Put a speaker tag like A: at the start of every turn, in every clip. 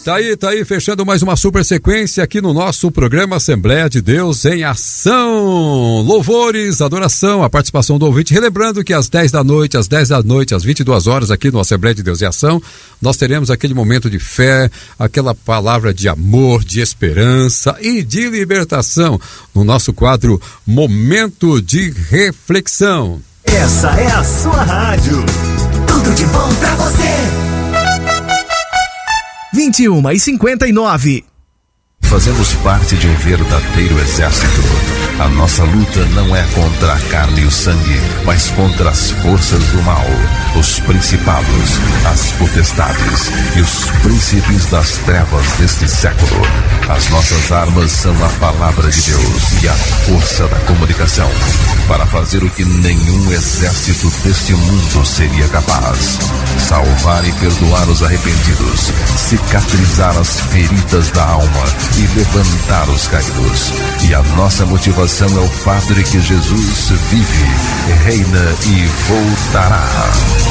A: Tá aí, fechando mais uma super sequência aqui no nosso programa Assembleia de Deus em Ação. Louvores, adoração, a participação do ouvinte. Relembrando que às 10 da noite, às 22 horas aqui no Assembleia de Deus em Ação, nós teremos aquele momento de fé, aquela palavra de amor, de esperança e de libertação no nosso quadro Momento de Reflexão.
B: Essa é a sua rádio. Tudo de bom pra você.
C: 21h59.
D: Fazemos parte de um verdadeiro exército. A nossa luta não é contra a carne e o sangue, mas contra as forças do mal, os principados, as potestades e os príncipes das trevas deste século. As nossas armas são a palavra de Deus e a força da comunicação, para fazer o que nenhum exército deste mundo seria capaz: salvar e perdoar os arrependidos, cicatrizar as feridas da alma e levantar os caídos. E a nossa motivação é o fato de que Jesus vive, reina e voltará.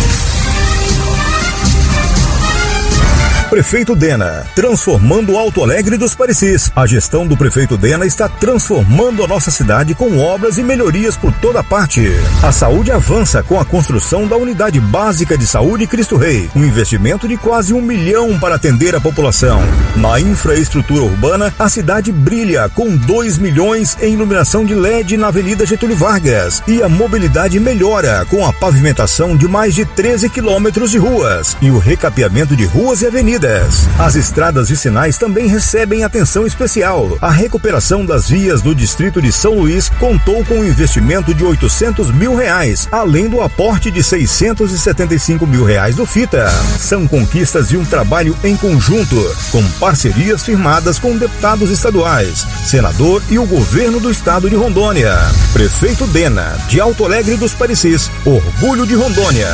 E: Prefeito Dena, transformando Alto Alegre dos Parecis. A gestão do prefeito Dena está transformando a nossa cidade com obras e melhorias por toda parte. A saúde avança com a construção da Unidade Básica de Saúde Cristo Rei, um investimento de quase 1 milhão para atender a população. Na infraestrutura urbana, a cidade brilha com 2 milhões em iluminação de LED na Avenida Getúlio Vargas, e a mobilidade melhora com a pavimentação de mais de 13 quilômetros de ruas e o recapeamento de ruas e avenidas. As estradas e sinais também recebem atenção especial. A recuperação das vias do distrito de São Luís contou com um investimento de R$800 mil, além do aporte de R$675 mil do FITA. São conquistas de um trabalho em conjunto, com parcerias firmadas com deputados estaduais, senador e o governo do estado de Rondônia. Prefeito Dena, de Alto Alegre dos Parecis, orgulho de Rondônia.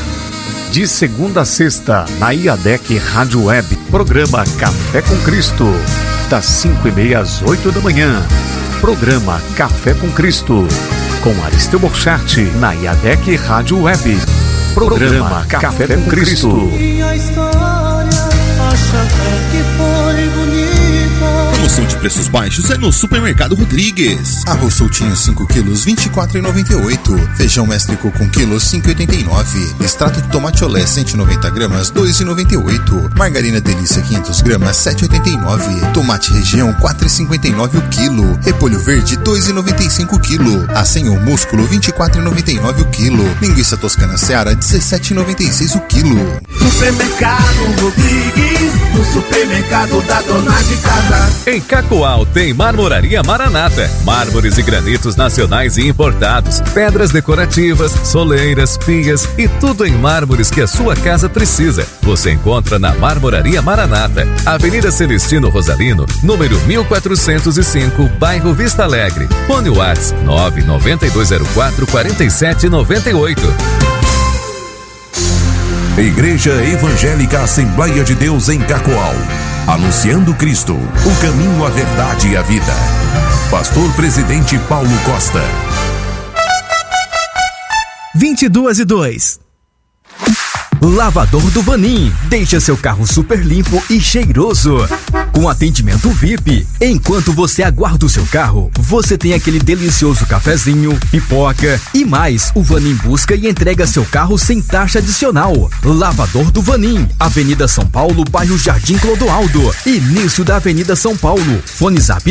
F: De segunda a sexta, na IADEC Rádio Web, programa Café com Cristo, das 5h30 às 8 da manhã. Programa Café com Cristo, com Aristeu Borchardt, na IADEC Rádio Web. Programa Café com Cristo.
G: E a história acha que foi bonita.
H: Promoção de preços baixos é no Supermercado Rodrigues. Arroz soltinho 5 quilos, R$ 24,98. Feijão mestre com quilos, R$ 5,89. Extrato de tomate olé 190 gramas, R$ 2,98. Margarina delícia 500 gramas, R$ 7,89. Tomate região, R$ 4,59 o quilo. Repolho verde, R$ 2,95 o quilo. Acém ou músculo, R$ 24,99 o quilo. Linguiça toscana Seara, R$ 17,96 o quilo.
B: Supermercado Rodrigues, o supermercado da dona de casa.
I: Em Cacoal tem Marmoraria Maranata, mármores e granitos nacionais e importados, pedras decorativas, soleiras, pias e tudo em mármores que a sua casa precisa. Você encontra na Marmoraria Maranata, Avenida Celestino Rosalino, número 1405, bairro Vista Alegre. Fone WhatsApp 99204-4798.
J: Igreja Evangélica Assembleia de Deus em Cacoal, anunciando Cristo, o caminho, a verdade e a vida. Pastor Presidente Paulo Costa.
C: 22h02. Lavador do Vanim, deixa seu carro super limpo e cheiroso, com atendimento VIP. Enquanto você aguarda o seu carro, você tem aquele delicioso cafezinho, pipoca e mais. O Vanim busca e entrega seu carro sem taxa adicional. Lavador do Vanim, Avenida São Paulo, bairro Jardim Clodoaldo, início da Avenida São Paulo. Fone Zap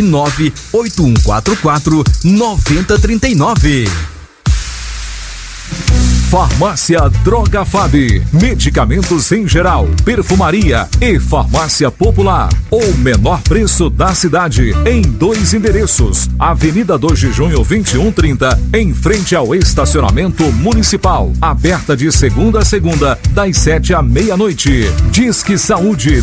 C: 98144-9039.
F: Farmácia Droga Fab, medicamentos em geral, perfumaria e farmácia popular. O menor preço da cidade, em 2 endereços. Avenida 2 de Junho 2130, em frente ao estacionamento municipal. Aberta de segunda a segunda, das 7 à meia-noite. Disque Saúde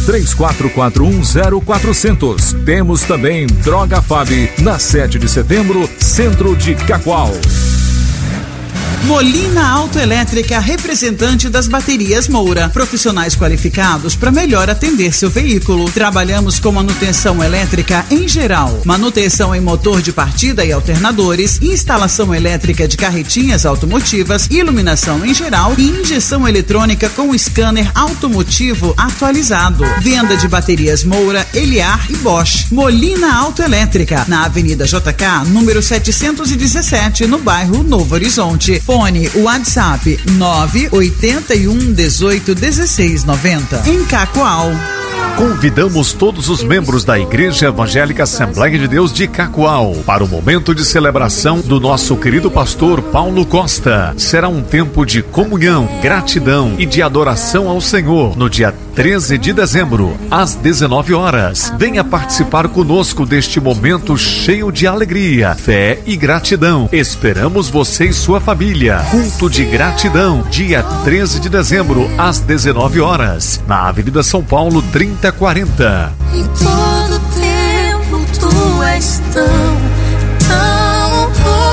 F: 34410400. Temos também Droga Fab, na 7 de setembro, centro de Cacoal.
K: Molina Autoelétrica, representante das baterias Moura. Profissionais qualificados para melhor atender seu veículo. Trabalhamos com manutenção elétrica em geral. Manutenção em motor de partida e alternadores, instalação elétrica de carretinhas automotivas, iluminação em geral e injeção eletrônica com scanner automotivo atualizado. Venda de baterias Moura, Eliar e Bosch. Molina Autoelétrica, na Avenida JK, número 717, no bairro Novo Horizonte. Fone WhatsApp 981 18 16 90. Em Cacoal.
F: Convidamos todos os membros da Igreja Evangélica Assembleia de Deus de Cacoal para o momento de celebração do nosso querido pastor Paulo Costa. Será um tempo de comunhão, gratidão e de adoração ao Senhor no dia 13 de dezembro, às 19 horas. Venha participar conosco deste momento cheio de alegria, fé e gratidão. Esperamos você e sua família. Culto de gratidão, dia 13 de dezembro, às 19 horas, na Avenida São Paulo 3040.
G: Em todo tempo tu és tão bom.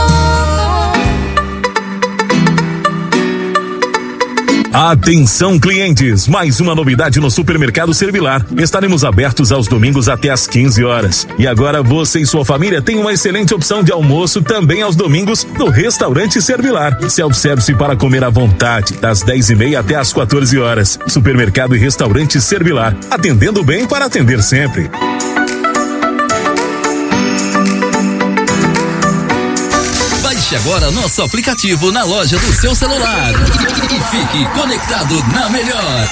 E: Atenção, clientes, mais uma novidade no Supermercado Servilar. Estaremos abertos aos domingos até às 15 horas. E agora você e sua família têm uma excelente opção de almoço também aos domingos no Restaurante Servilar. Self-service para comer à vontade, das 10h30 até às 14 horas. Supermercado e Restaurante Servilar, atendendo bem para atender sempre.
L: Baixe agora nosso aplicativo na loja do seu celular e fique conectado na melhor.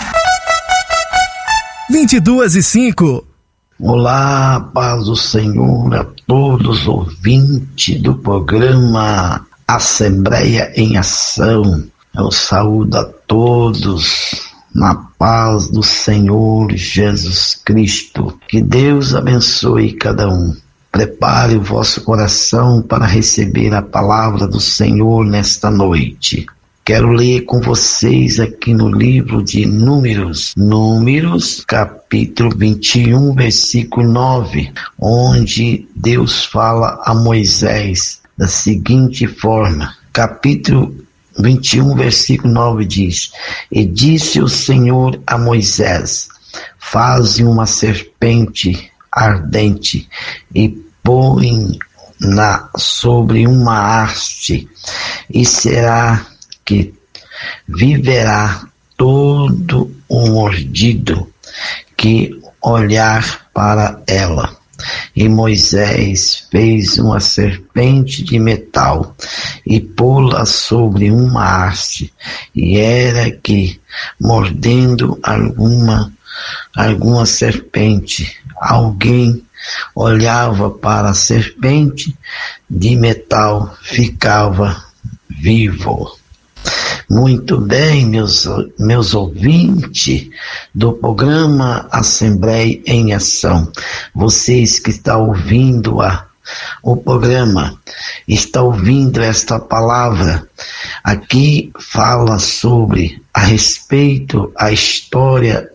M: 22:05. Olá, paz do Senhor a todos os ouvintes do programa Assembleia em Ação. Eu saúdo a todos na paz do Senhor Jesus Cristo. Que Deus abençoe cada um. Prepare o vosso coração para receber a palavra do Senhor nesta noite. Quero ler com vocês aqui no livro de Números, capítulo 21, versículo 9, onde Deus fala a Moisés da seguinte forma. Capítulo 21, versículo 9 diz: E disse o Senhor a Moisés: Faze uma serpente ardente e põe-na sobre uma haste, e será que viverá todo o mordido que olhar para ela. E Moisés fez uma serpente de metal e pô-la sobre uma haste, e era que, mordendo alguma serpente, alguém olhava para a serpente de metal, ficava vivo. Muito bem, meus ouvintes do programa Assembleia em Ação. Vocês que estão ouvindo o programa, estão ouvindo esta palavra. Aqui fala sobre a respeito a história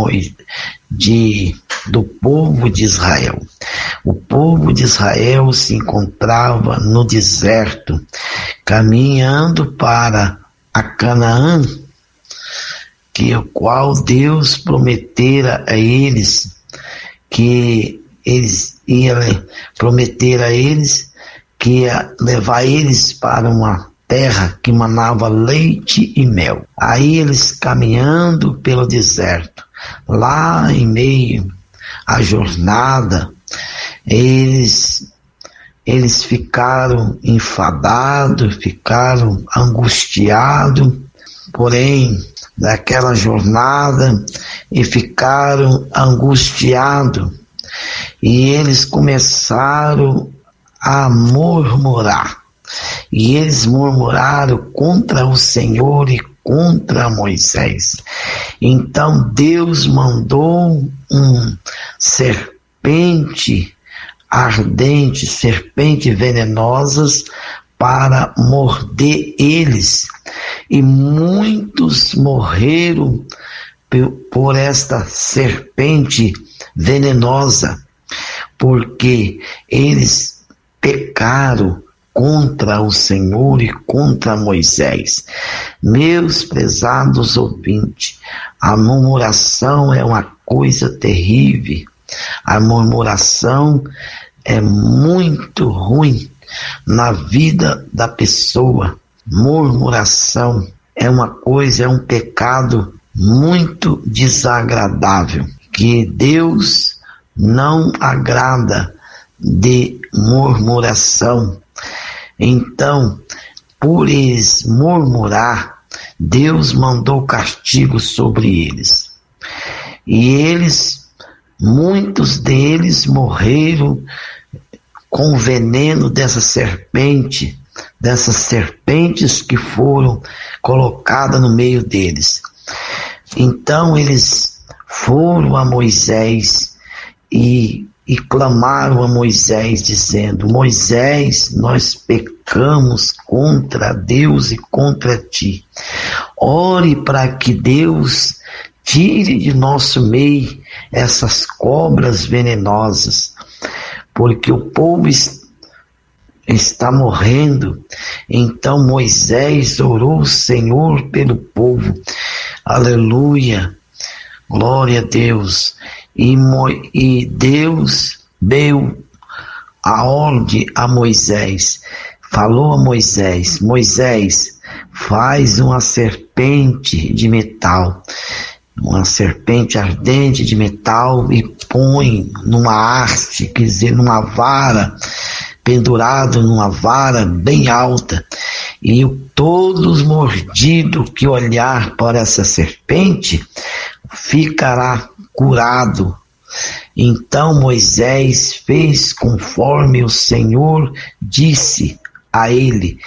M: do povo de Israel. O povo de Israel se encontrava no deserto, caminhando para a Canaã, o qual Deus prometera a eles, que eles iam prometer a eles que ia levar eles para uma terra que manava leite e mel. Aí eles caminhando pelo deserto, lá em meio à jornada, eles ficaram enfadados, ficaram angustiados, porém, daquela jornada, e ficaram angustiados, e eles começaram a murmurar, e eles murmuraram contra o Senhor e contra Moisés. Então Deus mandou serpente ardente, serpente venenosas para morder eles, e muitos morreram por esta serpente venenosa, porque eles pecaram contra o Senhor e contra Moisés. Meus prezados ouvintes, a murmuração é uma coisa terrível. A murmuração é muito ruim na vida da pessoa. Murmuração é uma coisa, é um pecado muito desagradável, que Deus não agrada de murmuração. Então, por eles murmurar, Deus mandou castigo sobre eles. E muitos deles morreram com o veneno dessas serpentes que foram colocadas no meio deles. Então eles foram a Moisés e clamaram a Moisés, dizendo: Moisés, nós pecamos contra Deus e contra ti. Ore para que Deus tire de nosso meio essas cobras venenosas, porque o povo está morrendo. Então Moisés orou ao Senhor pelo povo. Aleluia, glória a Deus. E Deus deu a ordem a Moisés, falou a Moisés: Moisés, faz uma serpente de metal, uma serpente ardente de metal, e põe numa haste, quer dizer, numa vara, pendurado numa vara bem alta, e todos mordidos que olhar para essa serpente ficará curado. Então Moisés fez conforme o Senhor disse a ele,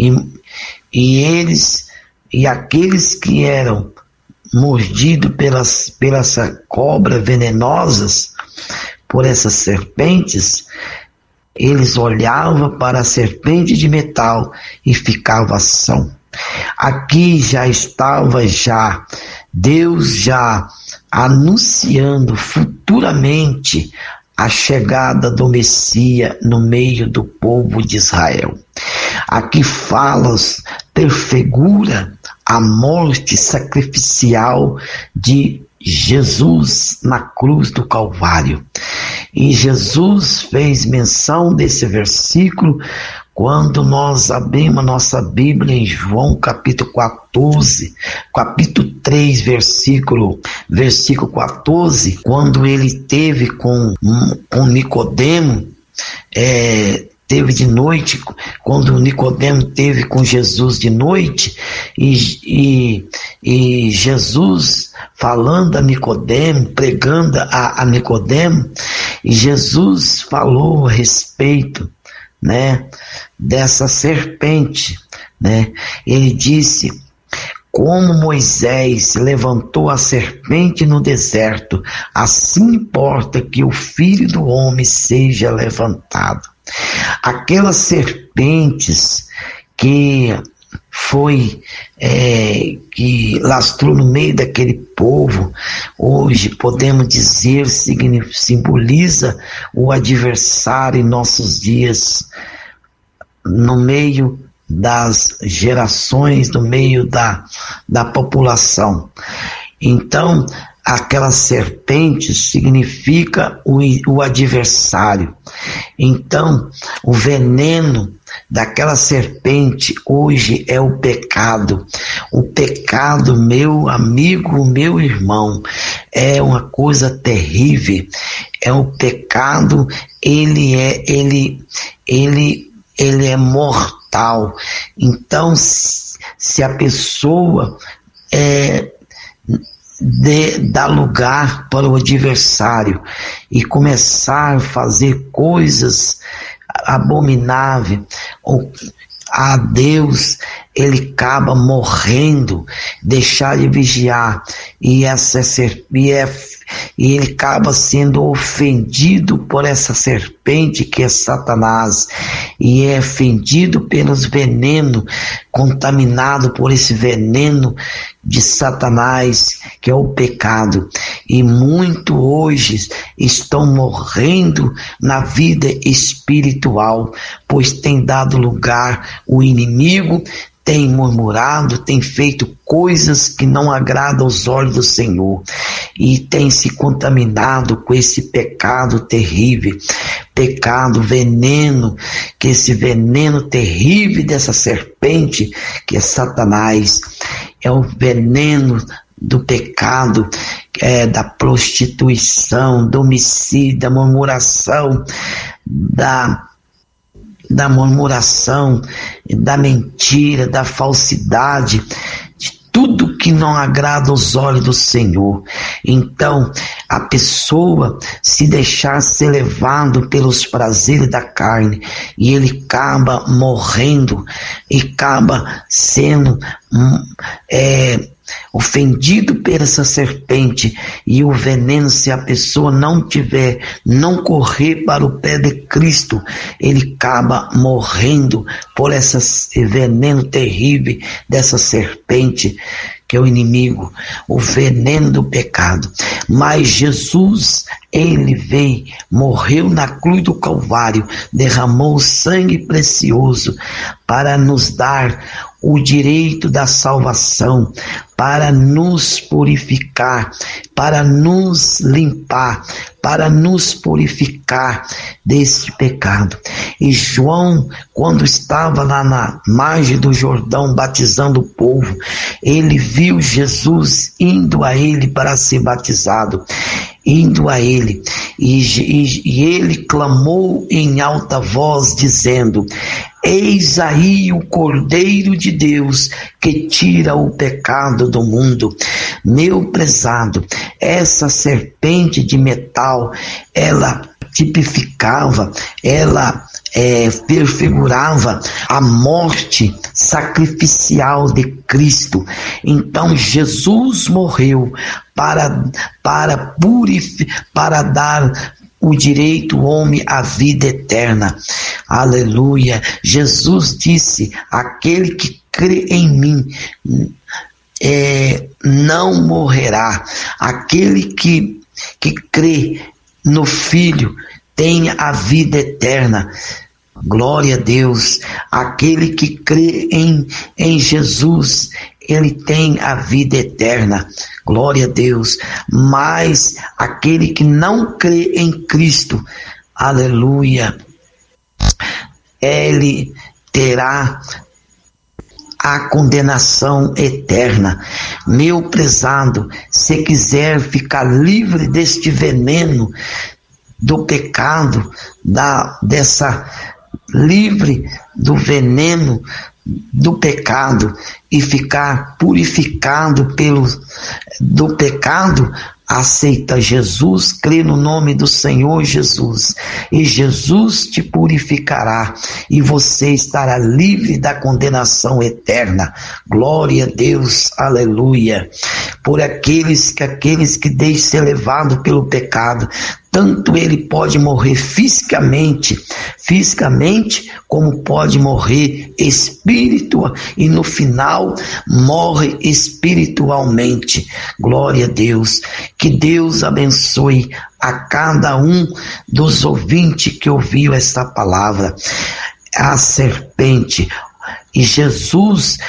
M: e aqueles que eram mordidos pelas cobras venenosas, por essas serpentes, eles olhavam para a serpente de metal e ficavam são. Aqui estava Deus já anunciando futuramente a chegada do Messias no meio do povo de Israel. Aqui prefigura a morte sacrificial de Jesus na cruz do Calvário. E Jesus fez menção desse versículo quando nós abrimos a nossa Bíblia em João capítulo 3, versículo 14, quando ele teve com Nicodemo, teve de noite, quando Nicodemo teve com Jesus de noite, e Jesus falando a Nicodemo, pregando a Nicodemo, e Jesus falou a respeito, né, dessa serpente, né? Ele disse: como Moisés levantou a serpente no deserto, assim importa que o Filho do Homem seja levantado. Aquelas serpentes que que lastrou no meio daquele povo, hoje podemos dizer, simboliza o adversário em nossos dias, no meio das gerações, no meio da população. Então, aquela serpente significa o adversário. Então, o veneno daquela serpente hoje é o pecado. O pecado, meu amigo, meu irmão, é uma coisa terrível. É o pecado, ele é mortal. Então, se a pessoa dar lugar para o adversário e começar a fazer coisas abomináveis a Deus, ele acaba morrendo, deixar de vigiar, e ele acaba sendo ofendido por essa serpente que é Satanás, e é ofendido pelos venenos, contaminado por esse veneno de Satanás, que é o pecado, e muito hoje estão morrendo na vida espiritual, pois tem dado lugar o inimigo, tem murmurado, tem feito coisas que não agradam aos olhos do Senhor e tem se contaminado com esse pecado terrível, pecado, veneno, que esse veneno terrível dessa serpente, que é Satanás, é o veneno do pecado, da prostituição, do homicídio, da murmuração, da murmuração, da mentira, da falsidade, de tudo que não agrada aos olhos do Senhor. Então, a pessoa se deixar ser levado pelos prazeres da carne, e ele acaba morrendo, e acaba sendo ofendido por essa serpente, e o veneno, se a pessoa não correr para o pé de Cristo, ele acaba morrendo por esse veneno terrível dessa serpente, que é o inimigo, o veneno do pecado. Mas Jesus, ele veio, morreu na cruz do Calvário, derramou o sangue precioso para nos dar o direito da salvação, para nos purificar, para nos limpar, para nos purificar desse pecado. E João, quando estava lá na margem do Jordão batizando o povo, ele viu Jesus indo a ele para ser batizado, indo a ele, e ele clamou em alta voz, dizendo: eis aí o Cordeiro de Deus que tira o pecado do mundo. Meu prezado, essa serpente de metal, ela tipificava, ela prefigurava a morte sacrificial de Cristo. Então Jesus morreu para dar o direito ao homem à vida eterna. Aleluia. Jesus disse: aquele que crê em mim não morrerá. Aquele que crê no Filho tem a vida eterna. Glória a Deus. Aquele que crê em Jesus, ele tem a vida eterna. Glória a Deus. Mas aquele que não crê em Cristo, aleluia, ele terá a condenação eterna. Meu prezado, se quiser ficar livre deste veneno do pecado, livre do veneno do pecado e ficar purificado do pecado, aceita Jesus, crê no nome do Senhor Jesus, e Jesus te purificará, e você estará livre da condenação eterna. Glória a Deus, aleluia. Por aqueles que deixam ser levados pelo pecado, tanto ele pode morrer fisicamente, como pode morrer e no final morre espiritualmente. Glória a Deus. Que Deus abençoe a cada um dos ouvintes que ouviu esta palavra. A serpente, e Jesus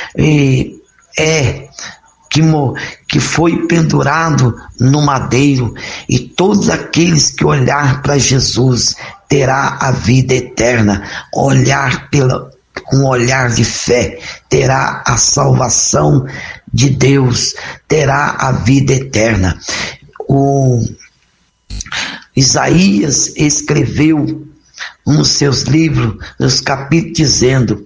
M: que foi pendurado no madeiro, e todos aqueles que olhar para Jesus terá a vida eterna, com olhar de fé, terá a salvação de Deus, terá a vida eterna. O Isaías escreveu nos seus livros, nos capítulos, dizendo,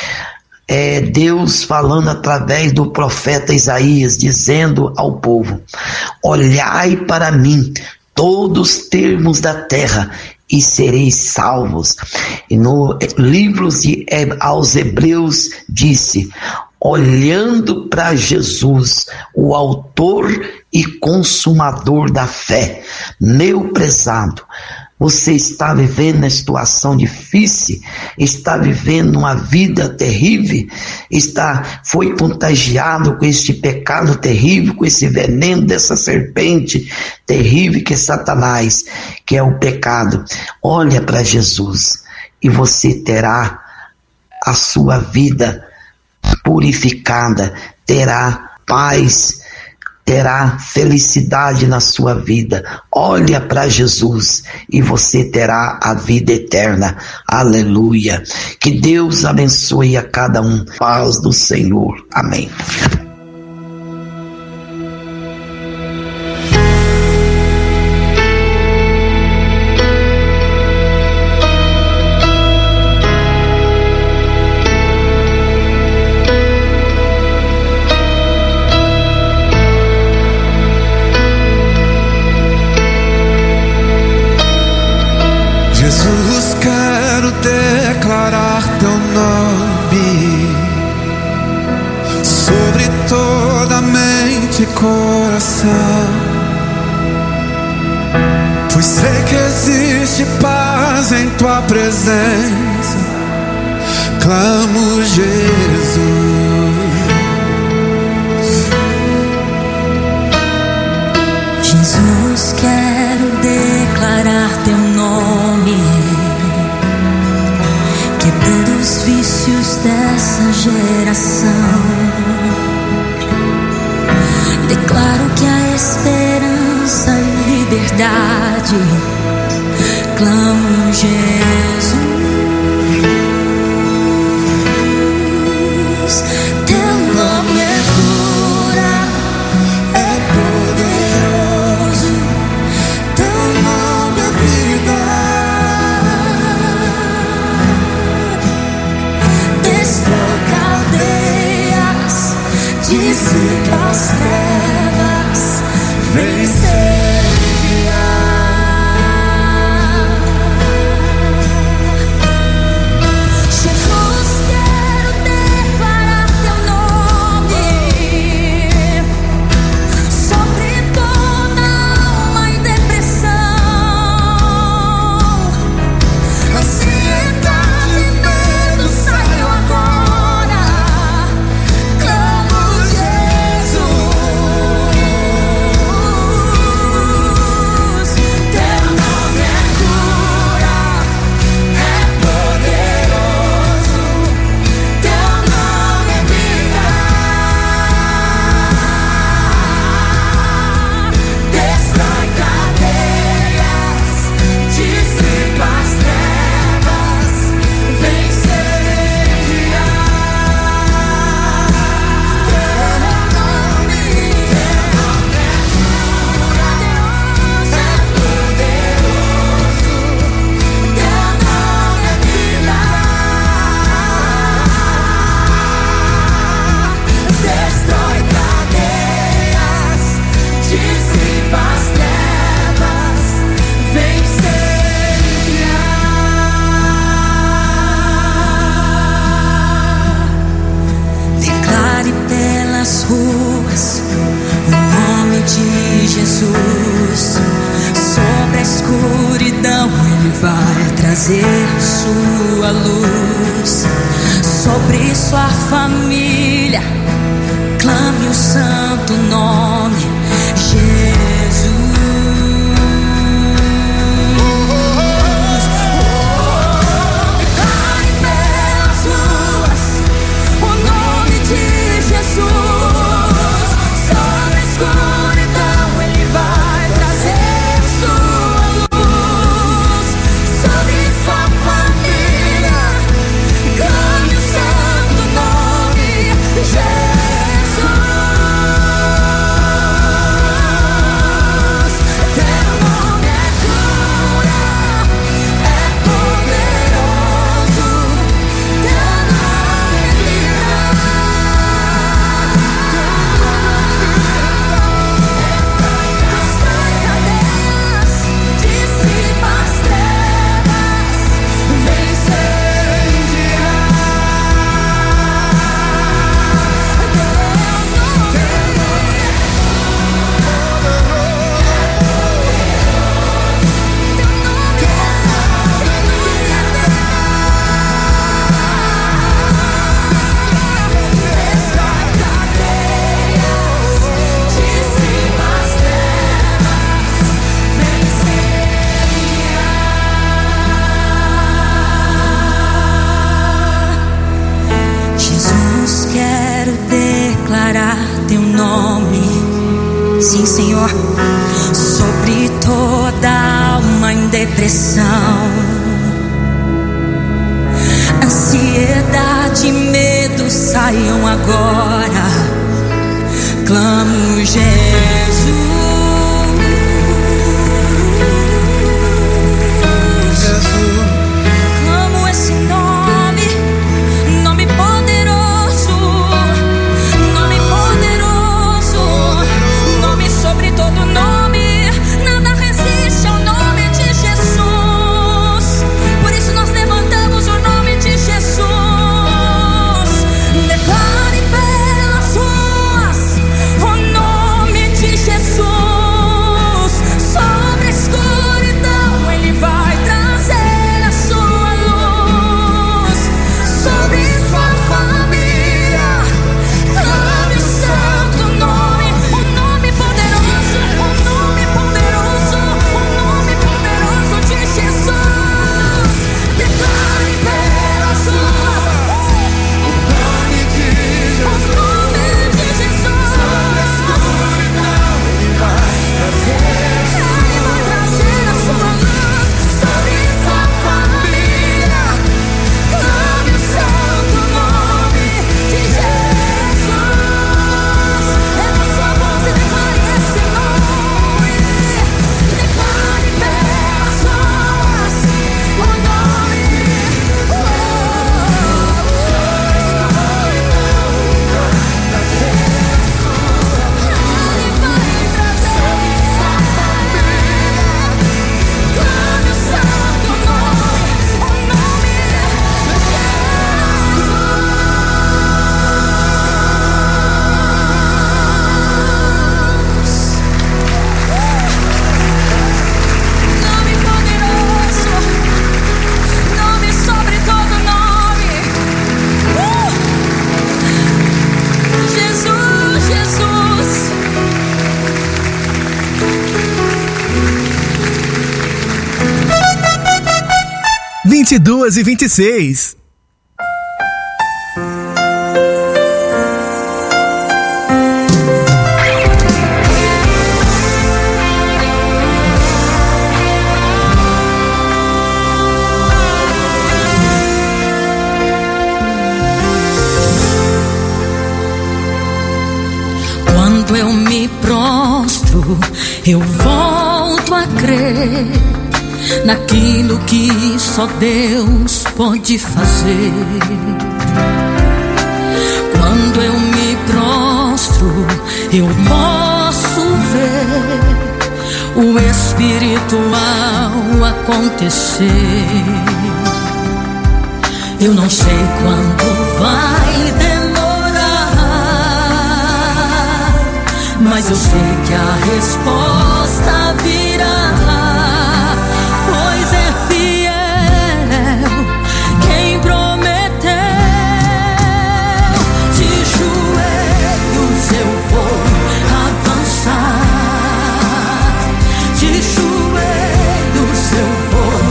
M: Deus falando através do profeta Isaías, dizendo ao povo: olhai para mim, todos os termos da terra, e sereis salvos. E no livro aos Hebreus disse: olhando para Jesus, o autor e consumador da fé. Meu prezado, Você está vivendo uma situação difícil, está vivendo uma vida terrível, foi contagiado com este pecado terrível, com esse veneno dessa serpente terrível que é Satanás, que é o pecado. Olha para Jesus e você terá a sua vida purificada, terá paz, terá felicidade na sua vida. Olha para Jesus e você terá a vida eterna. Aleluia. Que Deus abençoe a cada um. Paz do Senhor. Amém.
N: Jesus, quero declarar teu nome sobre toda mente e coração, pois sei que existe paz em tua presença. Clamo Jesus.
O: Jesus, quero declarar teu nome, quebrando os vícios dessa geração. Declaro que há esperança e liberdade. Clamo Jesus. Teu nome é cura, é poderoso. Teu nome é vida. Destrói cadeias, dissipa as trevas, vencer. Trazer sua luz sobre sua família. Clame o santo nome Jesus. Declare pelas ruas o nome de Jesus. Sobre a escuridão ele vai trazer sua luz. Sobre sua família, clame o santo nome Jesus. Sim, Senhor, sobre toda alma em depressão, ansiedade e medo saiam agora. Clamo Jesus. Clamo esse nome, nome poderoso, nome poderoso, nome sobre todo nome. Nada resiste ao nome de Jesus. Por isso nós levantamos o nome de Jesus. Declare pelas ruas o nome de Jesus. Sobre a escuridão Ele vai trazer a sua luz. Sobre sua família clame o santo nome, o nome poderoso, o nome poderoso, o nome poderoso de Jesus. Declare pelas ruas o nome de Jesus. Sobre a escuridão Ele vai trazer a sua luz. Sobre sua família clame o santo nome de Jesus. Erga sua voz e declare esse nome. Declare pelas ruas o nome. Clame o santo nome, o nome de Jesus. Nome poderoso, nome sobre todo nome. Jesus, Jesus.
C: 22h26.
O: Quando eu me prostro, eu volto a crer naquilo que só Deus pode fazer. Quando eu me prostro, eu posso ver o espiritual acontecer. Eu não sei quando vai demorar, mas eu sei que a resposta virá. Pois é fiel quem prometeu. De joelhos eu vou avançar, de joelhos eu vou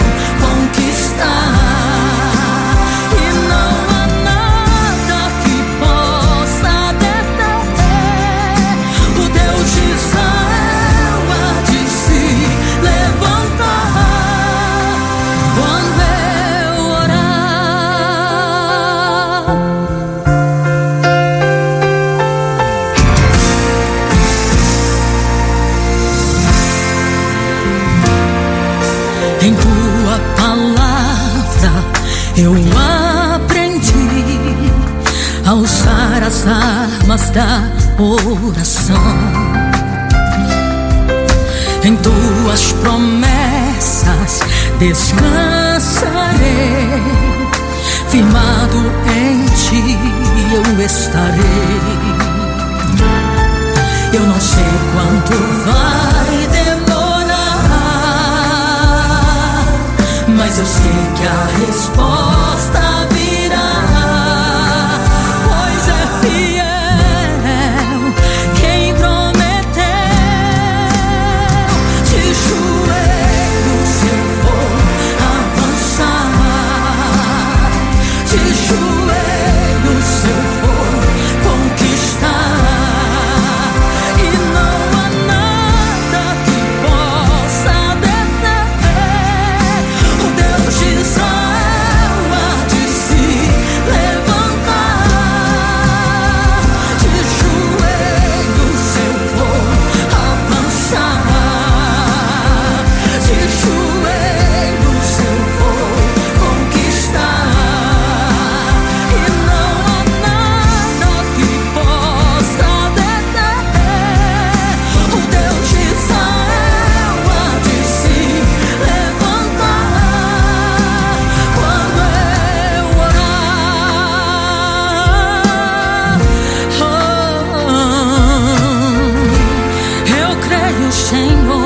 O: conquistar, e não há nada que possa deter o Deus de Israel há de se levantar quando eu orar. Em tua palavra eu aprendi a usar as armas da oração. Em tuas promessas descansarei, firmado em ti eu estarei. Eu não sei quanto vai demorar, mas eu sei que a resposta virá. Pois é fiel quem prometeu. De joelhos eu vou avançar, de joelhos eu vou conquistar, e não há Senhor.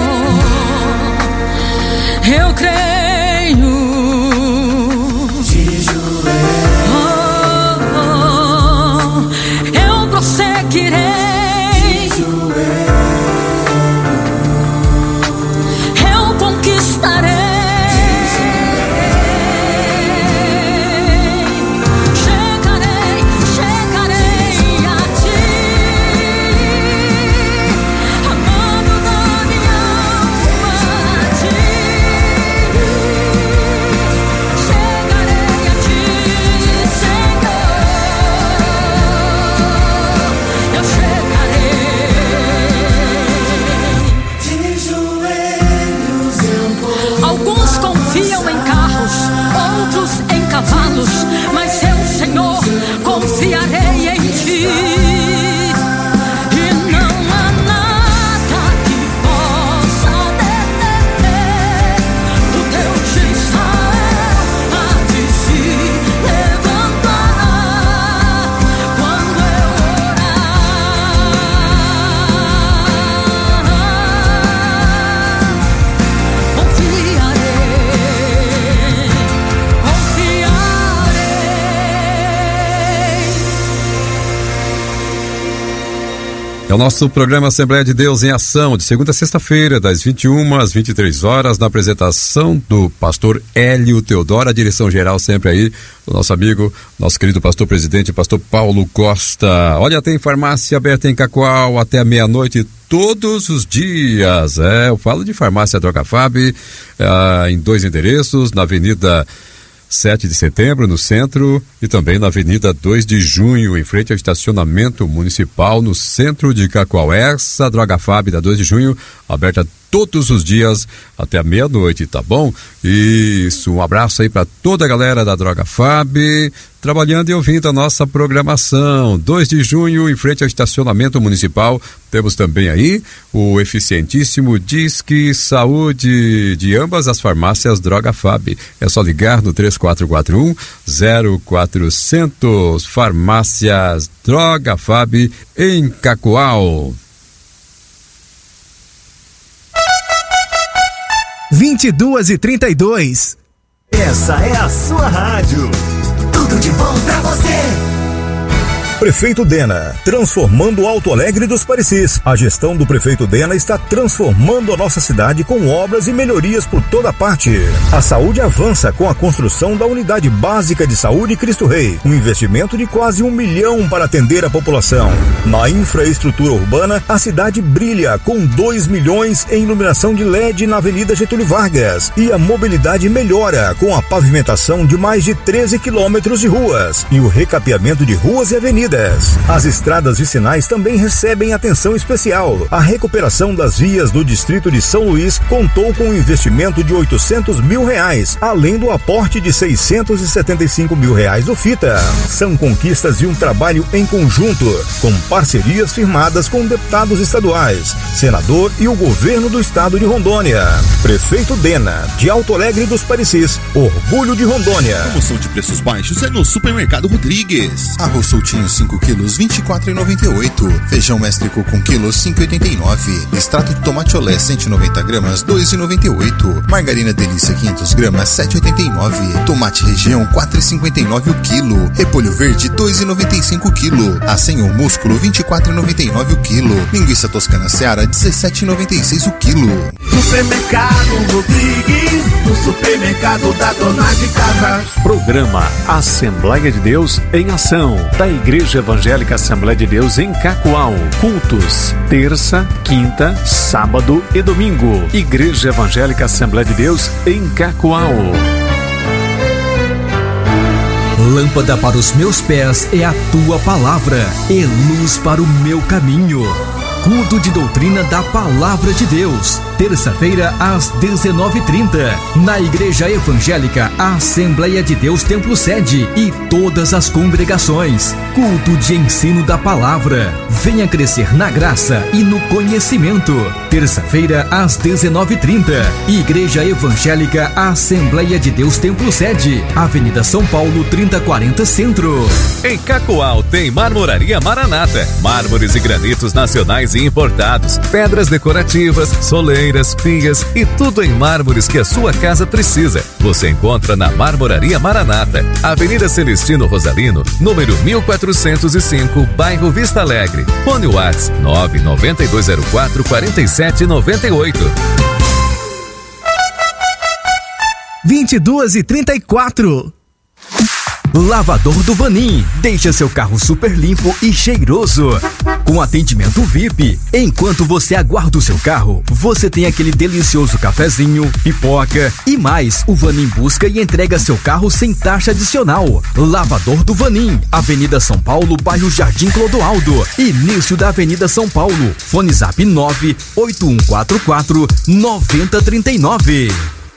O: Eu creio. Eu prosseguirei. Eu conquistarei. Mas eu, Senhor, confiarei em Ti. E não há nada que possa deter o Deus de Israel. Há de se levantar quando eu orar.
A: É o nosso programa Assembleia de Deus em Ação, de segunda a sexta-feira, das 21 às 23 horas, na apresentação do pastor Hélio Teodoro, a direção geral sempre aí, do nosso amigo, nosso querido pastor presidente, pastor Paulo Costa. Olha, tem farmácia aberta em Cacoal até a meia-noite, todos os dias. Eu falo de farmácia Droga Fab, em 2 endereços, na Avenida 7 de Setembro, no centro, e também na Avenida 2 de Junho, em frente ao estacionamento municipal, no centro de Cacoal. Essa Droga Fab da 2 de Junho, aberta todos os dias até a meia-noite, tá bom? Isso, um abraço aí para toda a galera da Droga Fab, trabalhando e ouvindo a nossa programação. 2 de junho, em frente ao estacionamento municipal, temos também aí o eficientíssimo Disque Saúde de ambas as farmácias Droga Fab. É só ligar no 3441-0400, farmácias Droga Fab em Cacoal.
C: 22h32. Essa é a sua rádio.
E: Tudo de bom pra você. Prefeito Dena, transformando Alto Alegre dos Parecis. A gestão do prefeito Dena está transformando a nossa cidade com obras e melhorias por toda parte. A saúde avança com a construção da Unidade Básica de Saúde Cristo Rei. Um investimento de quase 1 milhão para atender a população. Na infraestrutura urbana, a cidade brilha com 2 milhões em iluminação de LED na Avenida Getúlio Vargas. E a mobilidade melhora com a pavimentação de mais de 13 quilômetros de ruas e o recapeamento de ruas e avenidas. As estradas vicinais também recebem atenção especial. A recuperação das vias do distrito de São Luís contou com um investimento de R$800 mil, além do aporte de R$675 mil do FITA. São conquistas de um trabalho em conjunto, com parcerias firmadas com deputados estaduais, senador e o governo do estado de Rondônia. Prefeito Dena, de Alto Alegre dos Parecis, orgulho de Rondônia.
H: Promoção de preços baixos é no Supermercado Rodrigues. Arroz soltinho 5 quilos, R$24,98. Feijão mestre com quilos, R$5,89. Extrato de tomate olé, 190 gramas, R$2,98. Margarina delícia, 500 gramas, R$7,89. Tomate região, R$4,59 o quilo. Repolho verde, R$2,95 o quilo. Acém ou músculo, R$24,99 o quilo. Linguiça toscana Seara, R$17,96 o quilo.
B: Supermercado Rodrigues, o supermercado da dona de casa.
F: Programa Assembleia de Deus em Ação, da Igreja Evangélica Assembleia de Deus em Cacoal. Cultos, terça, quinta, sábado e domingo. Igreja Evangélica Assembleia de Deus em Cacoal.
C: Lâmpada para os meus pés é a tua palavra, e luz para o meu caminho. Culto de doutrina da palavra de Deus. terça-feira às 19h30, na Igreja Evangélica Assembleia de Deus Templo Sede e todas as congregações. Culto de ensino da palavra. Venha crescer na graça e no conhecimento. Terça-feira às 19h30, Igreja Evangélica Assembleia de Deus Templo Sede, Avenida São Paulo 3040 Centro.
I: Em Cacoal tem Marmoraria Maranata, mármores e granitos nacionais e importados, pedras decorativas, soleiras, pias e tudo em mármores que a sua casa precisa. Você encontra na Marmoraria Maranata, Avenida Celestino Rosalino, número 1405, bairro Vista Alegre. Fone WhatsApp 99204-4798.
C: 22h34. Lavador do Vanim, deixa seu carro super limpo e cheiroso. Com atendimento VIP, enquanto você aguarda o seu carro, você tem aquele delicioso cafezinho, pipoca e mais. O Vanim busca e entrega seu carro sem taxa adicional. Lavador do Vanim, Avenida São Paulo, bairro Jardim Clodoaldo, início da Avenida São Paulo. Fone Zap 98144-9039.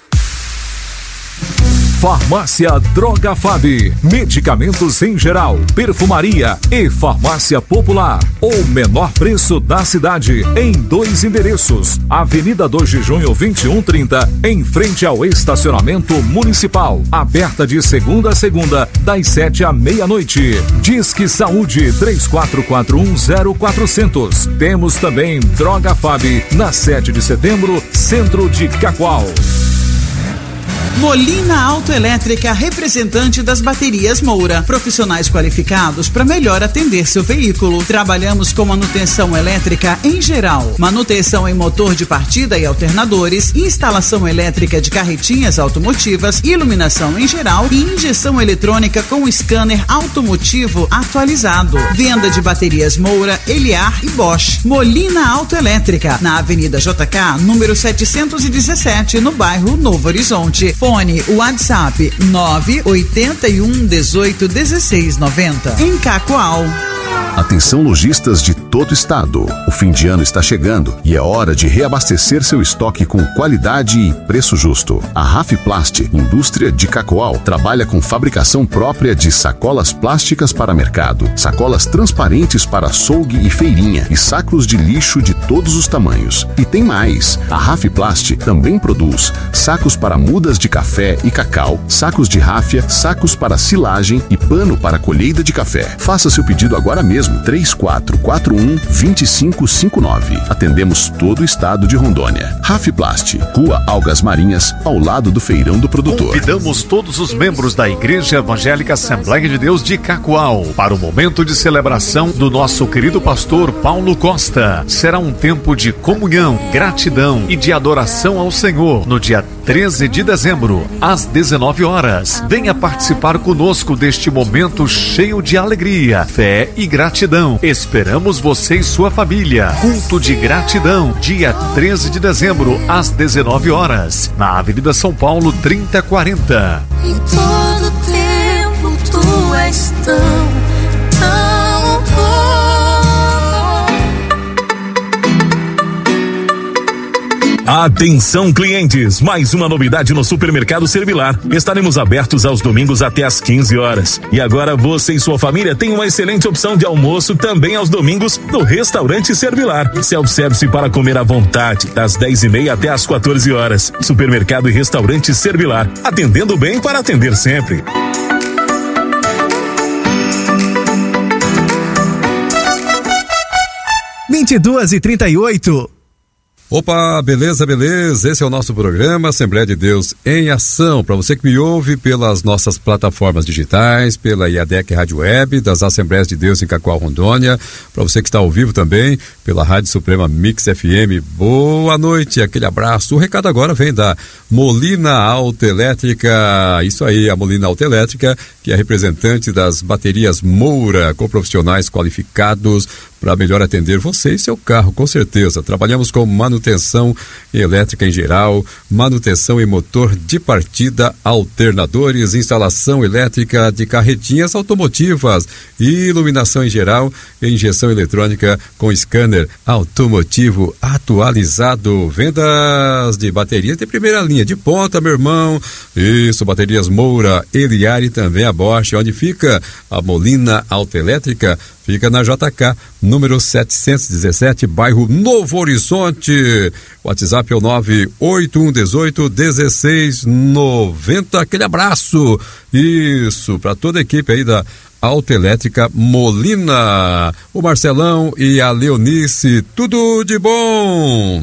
F: Farmácia Droga Fabi, medicamentos em geral, perfumaria e farmácia popular. O menor preço da cidade em 2 endereços. Avenida 2 de Junho 2130, em frente ao estacionamento municipal. Aberta de segunda a segunda, das 7 à meia-noite. Disque Saúde 34410400. Temos também Droga Fabi na 7 de setembro, centro de Cacoal.
K: Molina Autoelétrica, representante das baterias Moura. Profissionais qualificados para melhor atender seu veículo. Trabalhamos com manutenção elétrica em geral. Manutenção em motor de partida e alternadores, instalação elétrica de carretinhas automotivas, iluminação em geral e injeção eletrônica com scanner automotivo atualizado. Venda de baterias Moura, Eliar e Bosch. Molina Autoelétrica, na Avenida JK, número 717, no bairro Novo Horizonte. Fone WhatsApp 981 18 16 90. Em Cacoal.
P: Atenção lojistas de todo o estado. O fim de ano está chegando e é hora de reabastecer seu estoque com qualidade e preço justo. A Rafplast, indústria de Cacoal, trabalha com fabricação própria de sacolas plásticas para mercado, sacolas transparentes para açougue e feirinha e sacos de lixo de todos os tamanhos. E tem mais. A Rafplast também produz sacos para mudas de café e cacau, sacos de ráfia, sacos para silagem e pano para colheita de café. Faça seu pedido agora mesmo. 3441-2559. Atendemos todo o estado de Rondônia. Rafplast, Rua Algas Marinhas, ao lado do Feirão do Produtor.
Q: Convidamos todos os membros da Igreja Evangélica Assembleia de Deus de Cacoal para o momento de celebração do nosso querido pastor Paulo Costa. Será um tempo de comunhão, gratidão e de adoração ao Senhor no dia 13 de dezembro, às 19 horas. Venha participar conosco deste momento cheio de alegria, fé e gratidão. Esperamos você e sua família. Culto de gratidão, dia 13 de dezembro, às 19 horas, na Avenida São Paulo 3040.
O: Em todo tempo tu és tão bom.
J: Atenção clientes, mais uma novidade no Supermercado Servilar. Estaremos abertos aos domingos até às 15 horas. E agora você e sua família têm uma excelente opção de almoço também aos domingos no Restaurante Servilar. Self-service para comer à vontade, das 10h30 até às 14 horas. Supermercado e Restaurante Servilar, atendendo bem para atender sempre.
C: 22h38.
A: Opa, beleza, beleza. Esse é o nosso programa Assembleia de Deus em Ação. Para você que me ouve pelas nossas plataformas digitais, pela IADEC Rádio Web, das Assembleias de Deus em Cacoal, Rondônia. Para você que está ao vivo também, pela Rádio Suprema Mix FM. Boa noite, aquele abraço. O recado agora vem da Molina Autoelétrica. Isso aí, a Molina Autoelétrica, que é representante das baterias Moura, com profissionais qualificados para melhor atender você e seu carro, com certeza. Trabalhamos com manutenção manutenção elétrica em geral, manutenção em motor de partida, alternadores, instalação elétrica de carretinhas automotivas, iluminação em geral e injeção eletrônica com scanner automotivo atualizado. Vendas de baterias de primeira linha, de ponta, meu irmão. Isso, baterias Moura, Eliar e também a Bosch. Onde fica a Molina Autoelétrica? Fica na JK, número 717, bairro Novo Horizonte. WhatsApp é o 981181690. Aquele abraço. Isso, para toda a equipe aí da Autoelétrica Molina. O Marcelão e a Leonice, tudo de bom.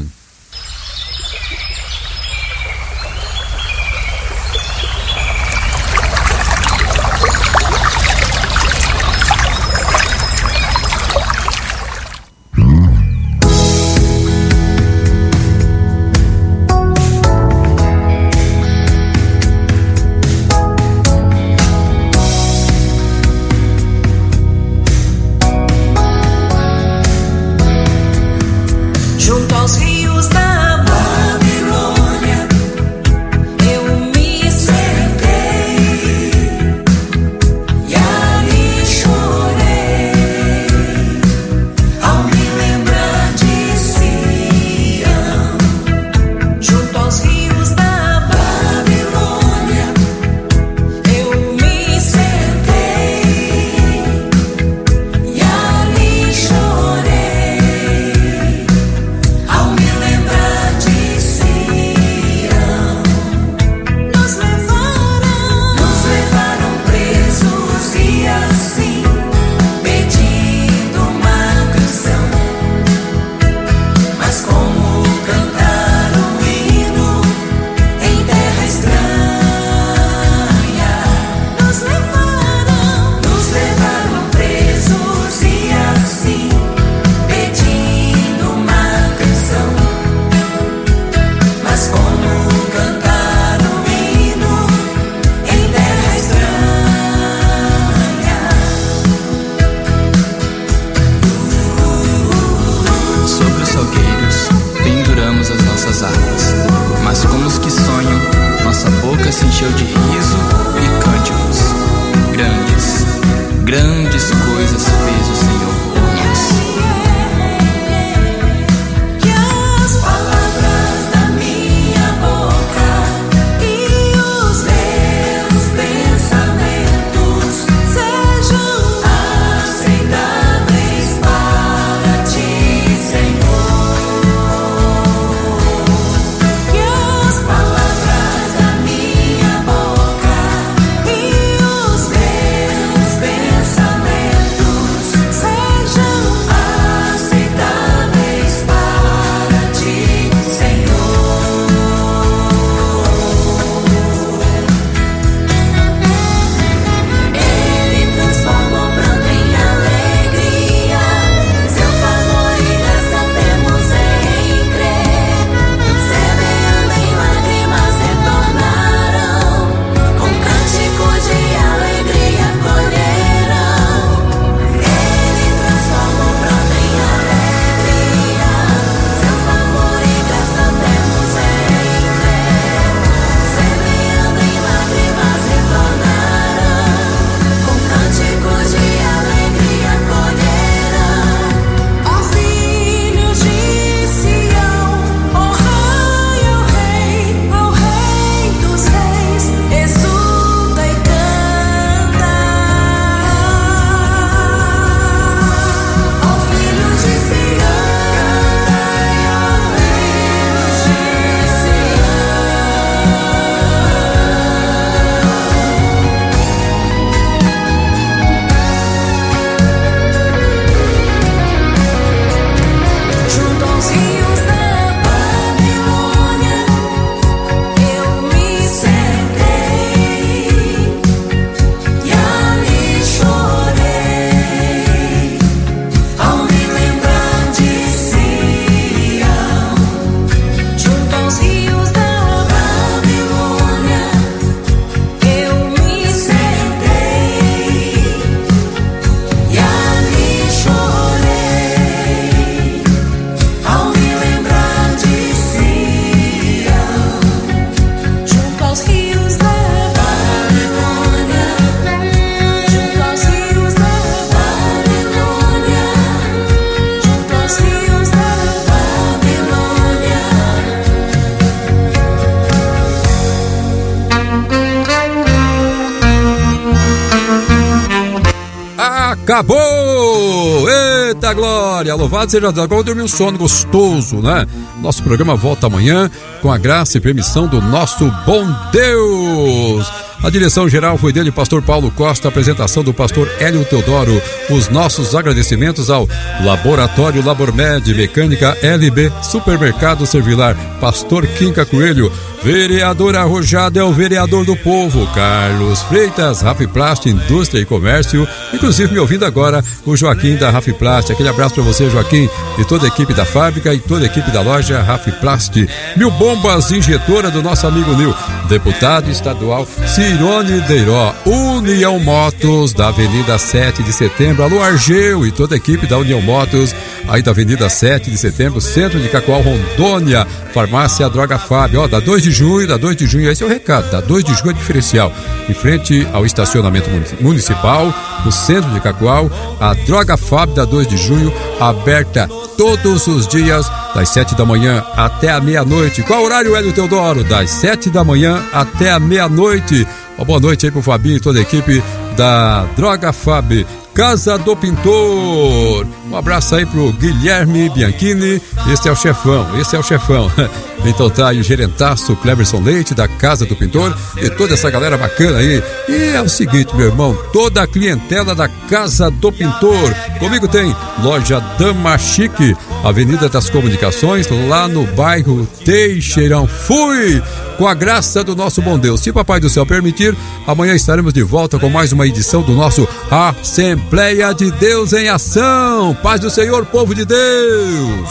A: Acabou! Eita glória! Louvado seja Deus. Agora eu dormi um sono gostoso, né? Nosso programa volta amanhã com a graça e permissão do nosso bom Deus. A direção geral foi dele, pastor Paulo Costa, a apresentação do pastor Hélio Teodoro. Os nossos agradecimentos ao Laboratório Labormed, Mecânica LB, Supermercado Servilar, pastor Quinca Coelho, vereador arrojado é o vereador do povo, Carlos Freitas, Rafiplast, Indústria e Comércio, inclusive me ouvindo agora, o Joaquim da Rafiplast. Aquele abraço para você, Joaquim, e toda a equipe da fábrica e toda a equipe da loja Rafiplast. Mil Bombas, injetora do nosso amigo Nil, deputado estadual Cirone Deiró, União Motos da Avenida 7 de Setembro, alô Argeu e toda a equipe da União Motos, aí da Avenida 7 de Setembro, centro de Cacoal, Rondônia, farmácia Droga Fábio, ó, da 2 de junho, esse é o recado, da 2 de junho é diferencial, em frente ao estacionamento municipal, no centro de Cacoal, a Droga Fábio da 2 de junho, aberta todos os dias, das 7 da manhã até a meia-noite. Qual horário, Hélio Teodoro? Das 7 da manhã até a meia-noite. Uma boa noite aí pro Fabinho e toda a equipe da Droga Fábio. Casa do Pintor. Um abraço aí pro Guilherme Bianchini. Esse é o chefão. Então tá aí o gerentaço Cleverson Leite da Casa do Pintor e toda essa galera bacana aí. E é o seguinte, meu irmão, toda a clientela da Casa do Pintor. Comigo tem loja Dama Chique, Avenida das Comunicações, lá no bairro Teixeirão. Fui! Com a graça do nosso bom Deus, se Papai do Céu permitir, amanhã estaremos de volta com mais uma edição do nosso Assembleia de Deus em Ação. Paz do Senhor, povo de Deus.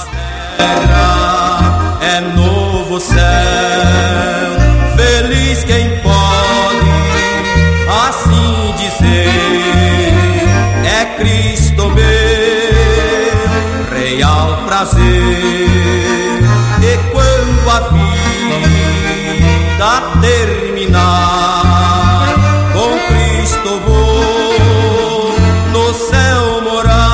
G: É novo céu, feliz quem pode assim dizer. É Cristo meu real prazer. E quando a vida terminar, com Cristo vou no céu morar.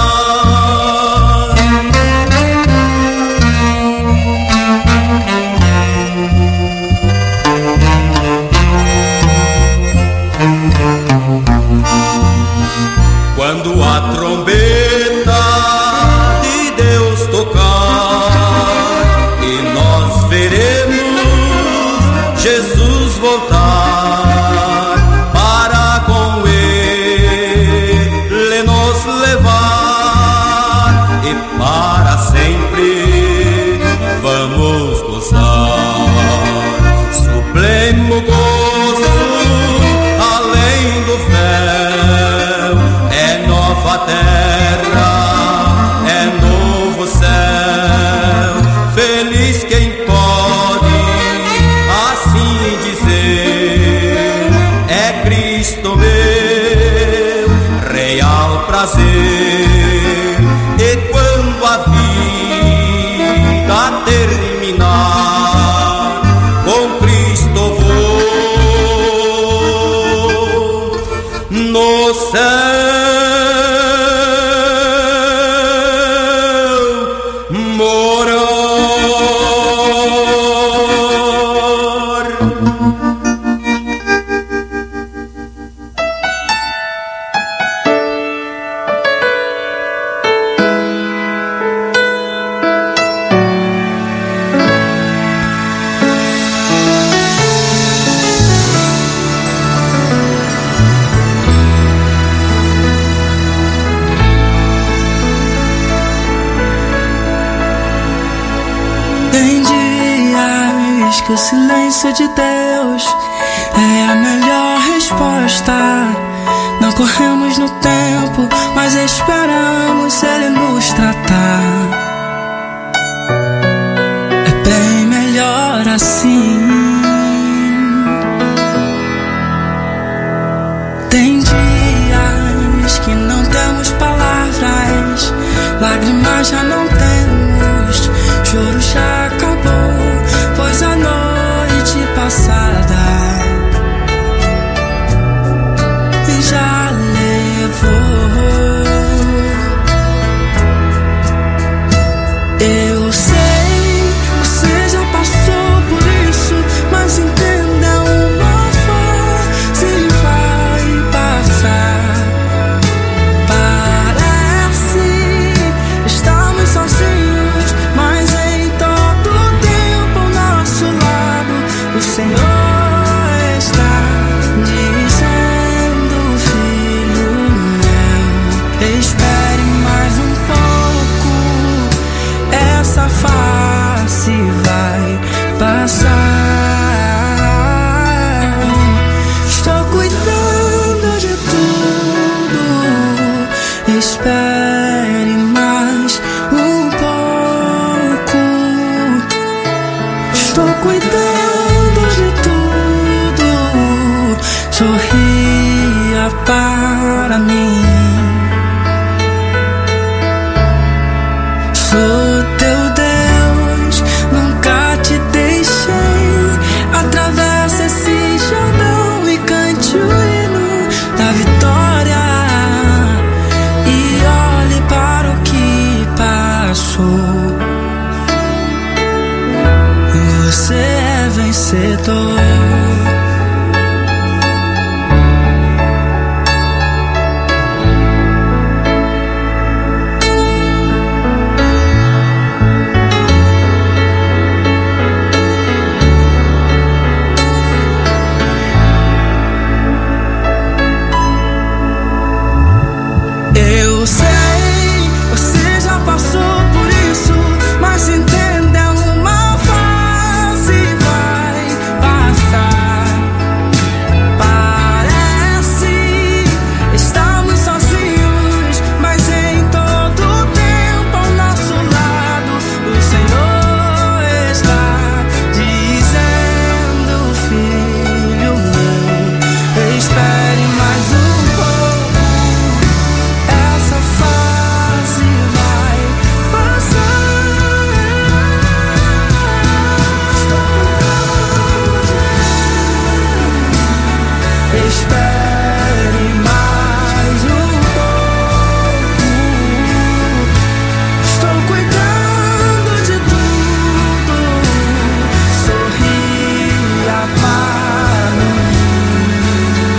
G: Quando a trombeta de Deus tocar e nós veremos Jesus voltar para com Ele nos levar e para sempre vamos gozar. Sublime gozo além do véu, é nova terra, é novo céu, feliz quem pode assim dizer. É Cristo meu real prazer. E quando a vida terminar, com Cristo vou no céu morar.
O: Tem dias que o silêncio de Deus é a melhor resposta. Não corremos no tempo, mas esperamos Ele nos tratar. É bem melhor assim. Tem dias que não temos palavras, lágrimas já não temos, choro já acabou, pois a noite passada já levou. Estou cuidando de tudo. Sorria para mim. Sou teu Deus, nunca te deixei. Atravessa esse Jordão e cante o hino da vitória. E olhe para o que passou. Você é vencedor. Eu sei, você já passou por isso, mas entenda, é uma fase e vai passar. Parece estamos sozinhos, mas em todo tempo ao nosso lado o Senhor está dizendo: filho meu, espere mais um pouco. Essa fase vai passar. Espere mais um pouco. Estou cuidando de tudo. Sorria para mim.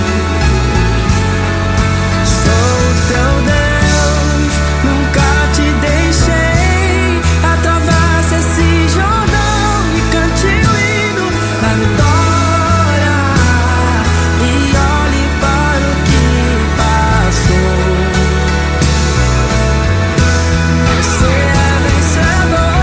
O: Sou teu Deus, nunca te deixei. Atravessa esse Jordão e cante o hino da vitória. E olhe para o que passou. Você é vencedor.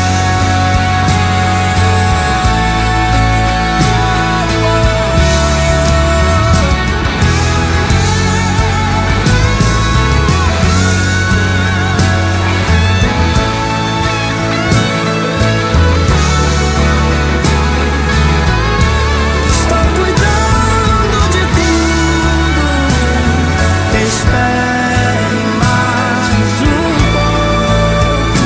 O: Estou cuidando de tudo. Espere mais um pouco.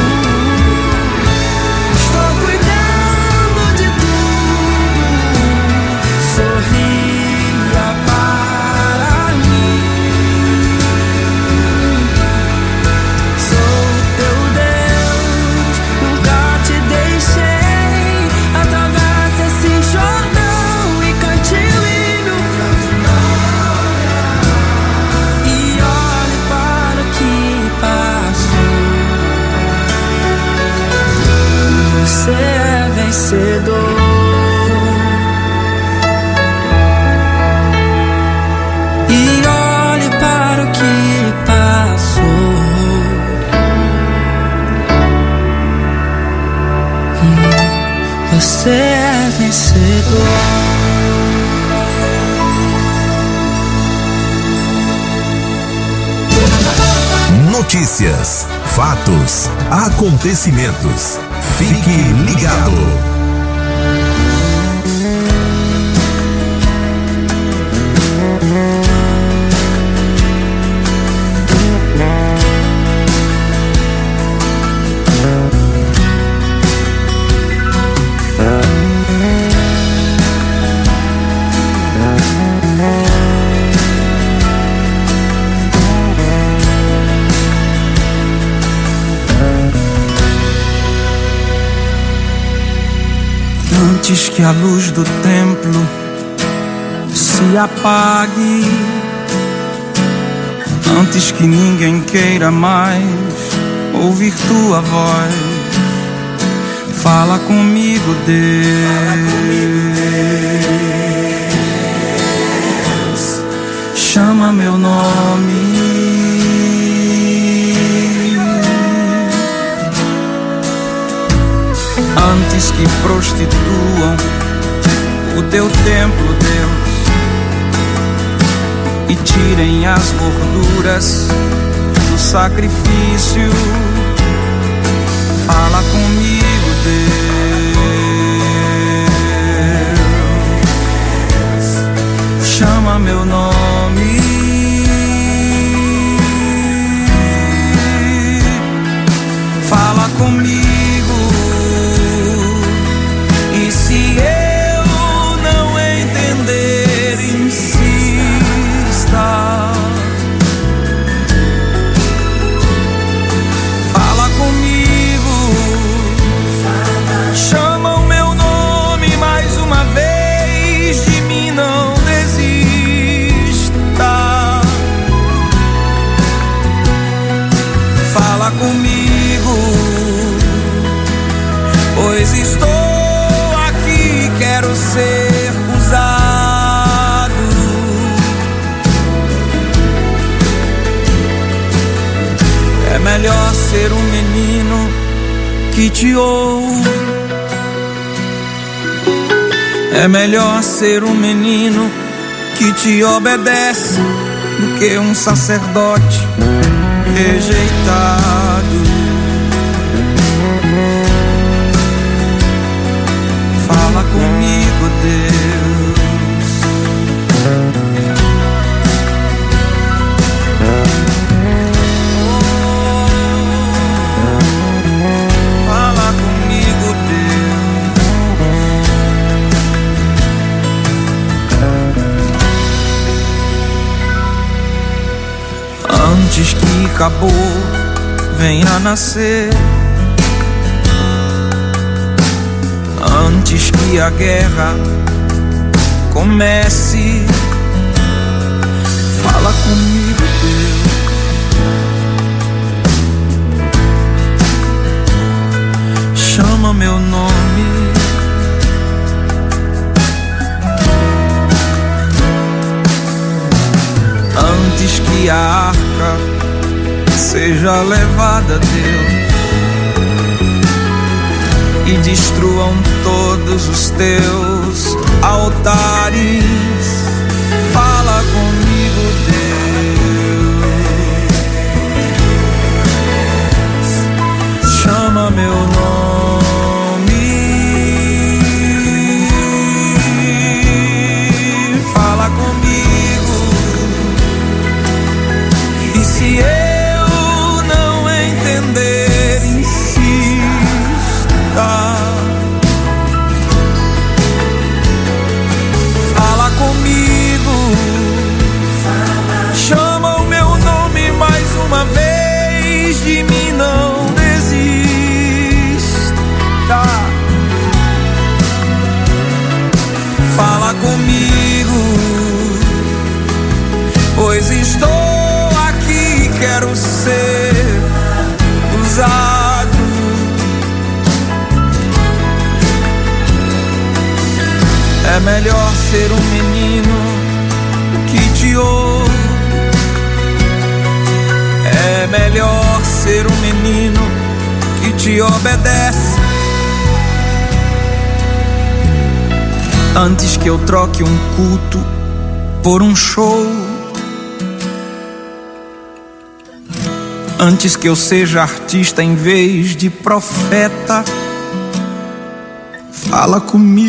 O: Estou cuidando de tudo. Sorria para mim. Sou teu Deus, nunca te deixei. Atravessa esse Jordão e cante o hino da vitória. E olhe para o que passou. Você é vencedor. E olhe para o que passou. Você é vencedor.
R: Notícias, fatos, acontecimentos. Fique ligado.
N: Antes que a luz do templo se apague, antes que ninguém queira mais ouvir tua voz, fala comigo, Deus. Chama meu nome. Antes que prostituam o teu templo, Deus, e tirem as gorduras do sacrifício, fala comigo, Deus.
S: É melhor ser um menino que te obedece do que um sacerdote rejeitado. Fala comigo, Deus. Fala comigo, Deus. Antes que acabou venha nascer, antes que a guerra comece, fala comigo, Deus. Chama meu nome. Antes que a arca seja levada, Deus, e destruam todos os teus altares, fala comigo, Deus. Chama meu nome. Fala comigo. E se eu não entender, insista. Fala comigo. Chama o meu nome mais uma vez. De mim não desista. Fala comigo, pois estou aqui, quero ser usado. É melhor ser um menino que te ouve. É melhor ser um menino que te obedece. Antes que eu troque um culto por um show, antes que eu seja artista em vez de profeta, fala comigo.